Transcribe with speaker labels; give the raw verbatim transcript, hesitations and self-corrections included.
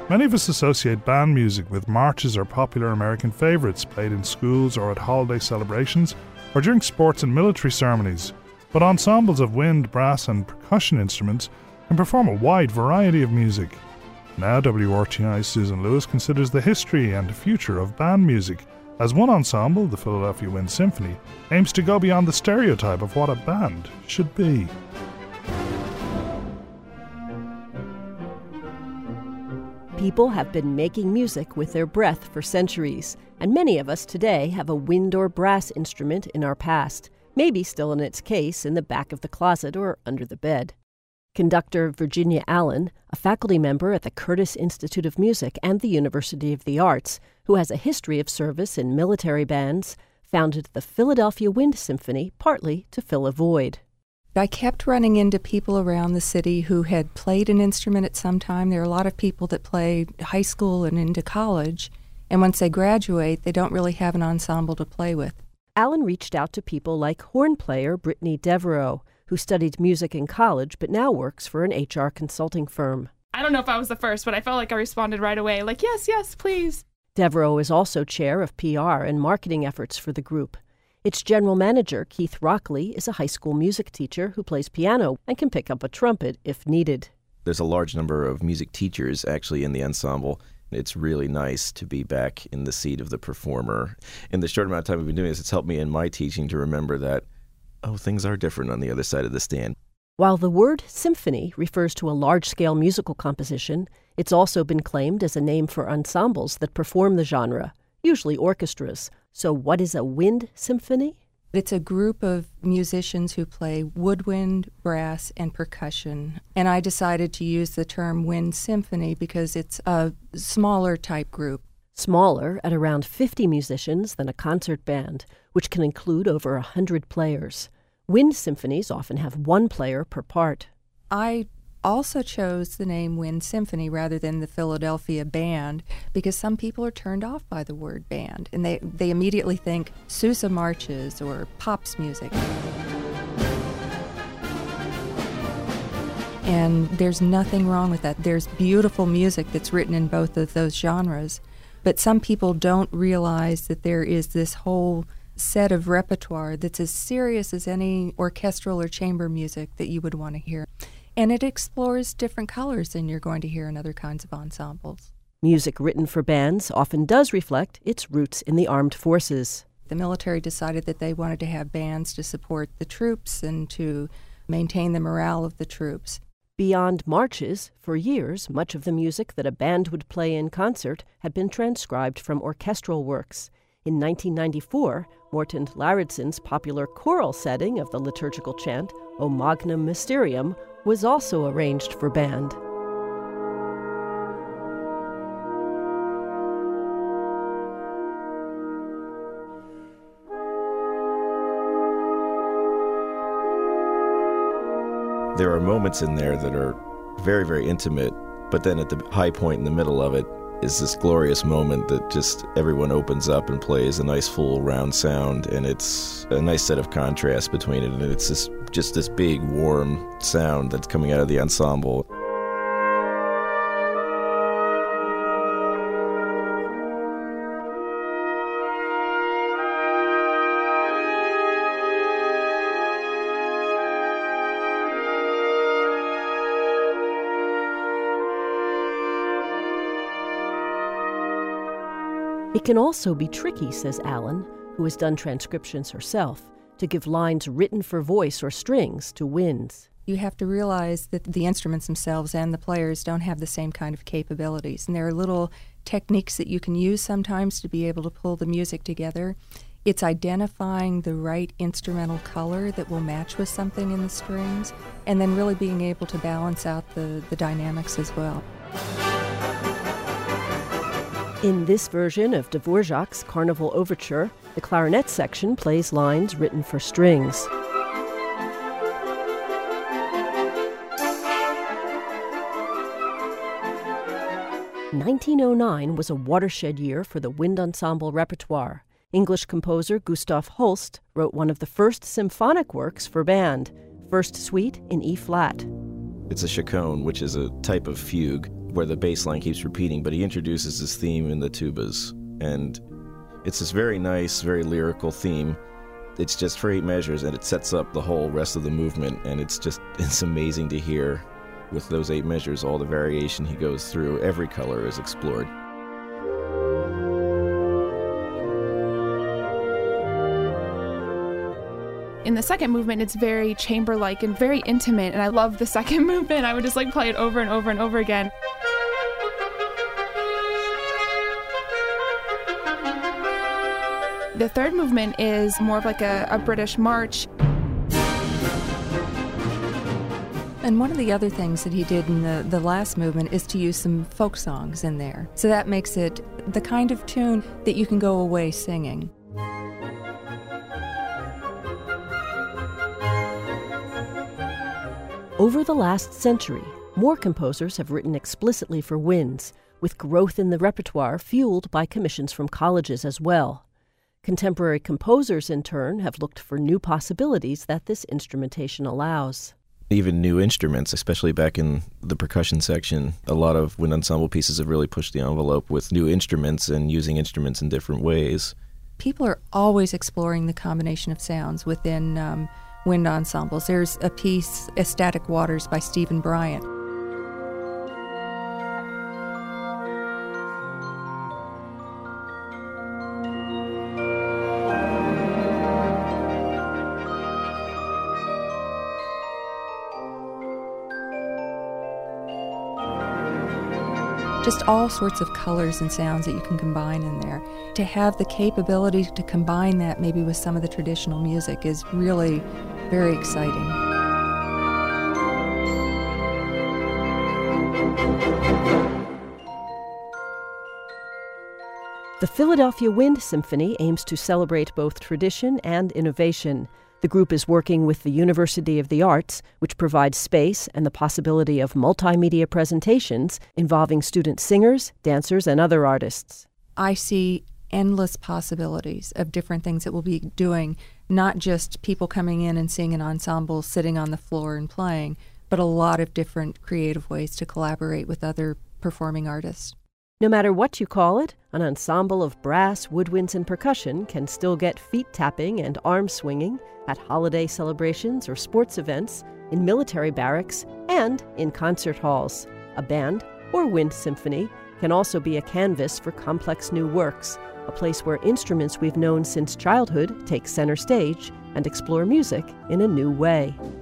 Speaker 1: Many of us associate band music with marches or popular American favourites played in schools or at holiday celebrations or during sports and military ceremonies. But ensembles of wind, brass and percussion instruments can perform a wide variety of music. Now W R T I's Susan Lewis considers the history and future of band music, as one ensemble, the Philadelphia Wind Symphony, aims to go beyond the stereotype of what a band should be.
Speaker 2: People have been making music with their breath for centuries, and many of us today have a wind or brass instrument in our past, maybe still in its case in the back of the closet or under the bed. Conductor Virginia Allen, a faculty member at the Curtis Institute of Music and the University of the Arts, who has a history of service in military bands, founded the Philadelphia Wind Symphony partly to fill a void.
Speaker 3: I kept running into people around the city who had played an instrument at some time. There are a lot of people that play high school and into college, and once they graduate, they don't really have an ensemble to play with.
Speaker 2: Allen reached out to people like horn player Brittany Devereaux, who studied music in college but now works for an H R consulting firm.
Speaker 4: I don't know if I was the first, but I felt like I responded right away, like, yes, yes, please.
Speaker 2: Devereaux is also chair of P R and marketing efforts for the group. Its general manager, Keith Rockley, is a high school music teacher who plays piano and can pick up a trumpet if needed.
Speaker 5: There's a large number of music teachers actually in the ensemble. It's really nice to be back in the seat of the performer. In the short amount of time we've been doing this, it's helped me in my teaching to remember that, oh, things are different on the other side of the stand.
Speaker 2: While the word symphony refers to a large-scale musical composition, it's also been claimed as a name for ensembles that perform the genre, usually orchestras. So what is a wind symphony?
Speaker 3: It's a group of musicians who play woodwind, brass, and percussion. And I decided to use the term wind symphony because it's a smaller type group.
Speaker 2: Smaller, at around fifty musicians, than a concert band, which can include over one hundred players. Wind symphonies often have one player per part.
Speaker 3: I also chose the name Wind Symphony rather than the Philadelphia Band because some people are turned off by the word band, and they, they immediately think Sousa marches or pops music. And there's nothing wrong with that. There's beautiful music that's written in both of those genres, but some people don't realize that there is this whole set of repertoire that's as serious as any orchestral or chamber music that you would want to hear. And it explores different colors than you're going to hear in other kinds of ensembles.
Speaker 2: Music written for bands often does reflect its roots in the armed forces.
Speaker 3: The military decided that they wanted to have bands to support the troops and to maintain the morale of the troops.
Speaker 2: Beyond marches, for years, much of the music that a band would play in concert had been transcribed from orchestral works. In nineteen ninety-four, Morton Larridson's popular choral setting of the liturgical chant, O Magnum Mysterium, was also arranged for band.
Speaker 5: There are moments in there that are very, very intimate, but then at the high point in the middle of it is this glorious moment that just everyone opens up and plays a nice full round sound, and it's a nice set of contrast between it, and it's this, just this big warm sound that's coming out of the ensemble.
Speaker 2: It can also be tricky, says Allen, who has done transcriptions herself, to give lines written for voice or strings to winds.
Speaker 3: You have to realize that the instruments themselves and the players don't have the same kind of capabilities, and there are little techniques that you can use sometimes to be able to pull the music together. It's identifying the right instrumental color that will match with something in the strings, and then really being able to balance out the, the dynamics as well.
Speaker 2: In this version of Dvorak's Carnival Overture, the clarinet section plays lines written for strings. nineteen oh nine was a watershed year for the wind ensemble repertoire. English composer Gustav Holst wrote one of the first symphonic works for band, First Suite in E-flat.
Speaker 5: It's a chaconne, which is a type of fugue, where the bass line keeps repeating, but he introduces his theme in the tubas. And it's this very nice, very lyrical theme. It's just for eight measures, and it sets up the whole rest of the movement, and it's just, it's amazing to hear with those eight measures, all the variation he goes through. Every color is explored.
Speaker 4: In the second movement, it's very chamber-like and very intimate, and I love the second movement. I would just like play it over and over and over again. The third movement is more of like a, a British march.
Speaker 3: And one of the other things that he did in the, the last movement is to use some folk songs in there. So that makes it the kind of tune that you can go away singing.
Speaker 2: Over the last century, more composers have written explicitly for winds, with growth in the repertoire fueled by commissions from colleges as well. Contemporary composers, in turn, have looked for new possibilities that this instrumentation allows.
Speaker 5: Even new instruments, especially back in the percussion section, a lot of wind ensemble pieces have really pushed the envelope with new instruments and using instruments in different ways.
Speaker 3: People are always exploring the combination of sounds within um, wind ensembles. There's a piece, Ecstatic Waters by Stephen Bryant. Just all sorts of colors and sounds that you can combine in there. To have the capability to combine that maybe with some of the traditional music is really very exciting.
Speaker 2: The Philadelphia Wind Symphony aims to celebrate both tradition and innovation. The group is working with the University of the Arts, which provides space and the possibility of multimedia presentations involving student singers, dancers, and other artists.
Speaker 3: I see endless possibilities of different things that we'll be doing, not just people coming in and seeing an ensemble sitting on the floor and playing, but a lot of different creative ways to collaborate with other performing artists.
Speaker 2: No matter what you call it, an ensemble of brass, woodwinds, and percussion can still get feet tapping and arm swinging at holiday celebrations or sports events, in military barracks, and in concert halls. A band, or wind symphony, can also be a canvas for complex new works, a place where instruments we've known since childhood take center stage and explore music in a new way.